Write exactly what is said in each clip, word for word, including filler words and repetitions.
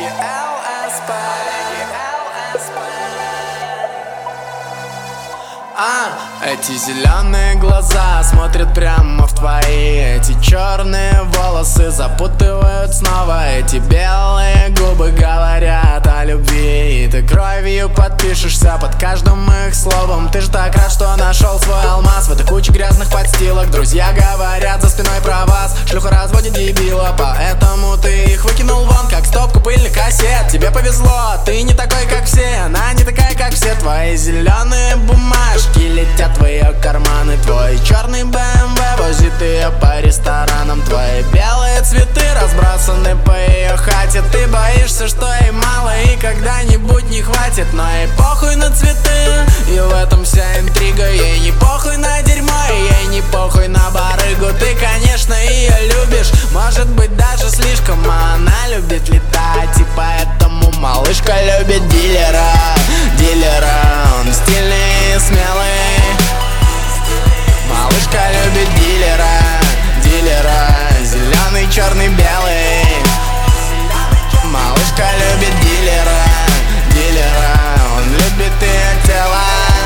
А, эти зеленые глаза смотрят прямо в твои. Эти черные волосы запутывают снова. Эти белые губы говорят о любви. И ты кровью подпишешься под каждым их словом. Ты ж так рад, что нашел свой алмаз в этой куче грязных подстилок. Друзья говорят за спиной про вас: шлюха разводит дебила, поэтому ты их выкинул вон, как стопку пыльных кассет. Тебе повезло, ты не такой, как все. Она не такая, как все. Твои зеленые бумажки летят в ее карманы. Твой черный бэ эм вэ возит ее по ресторанам. Твои белые цветы разбросаны по ее хате. Ты боишься, что ей мало и когда-нибудь не хватит. Но ей похуй на цветы, и в этом вся интрига. Ей не похуй на дерьмо, и ей не похуй на барыгу. Ты, конечно, ее любишь, может быть, даже слишком. А она любит летать, и поэтому малышка любит дилера. Дилера, он стильный и смелый. Малышка любит дилера. Дилера, зеленый, черный, белый. Малышка любит дилера. Дилера, он любит ее тело.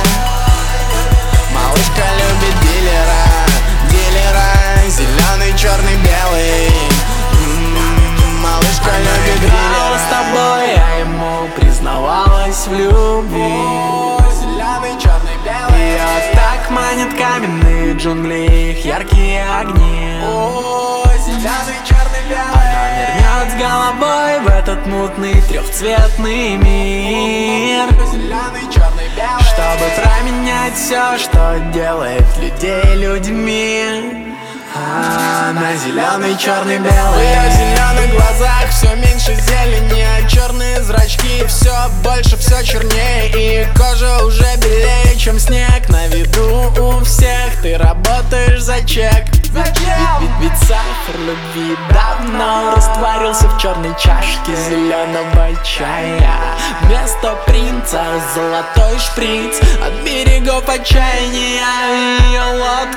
Малышка любит дилера. Дилера, зеленый, черный, белый. М-м-м, малышка любит дилера. С тобой, я ему признавалась в любви. Зеленый, черный, белый. Ее так манят каменные джунгли, их яркие огни. О, зеленый, черный, белый. Она нырнет с головой в этот мутный трехцветный мир, зеленый, черный, белый. чтобы променять все, что делает людей людьми. Она зеленый, черный, В белый. ее зеленых глазах все меньше зелени, а черные зрачки все больше, все чернее. И кожа уже белее, чем снег. На виду у всех ты работаешь за чек. Ведь, ведь, ведь, ведь сахар любви давно растворился в черной чашке зеленого чая. Вместо принца золотой шприц от берегов отчаяния. Ее лоб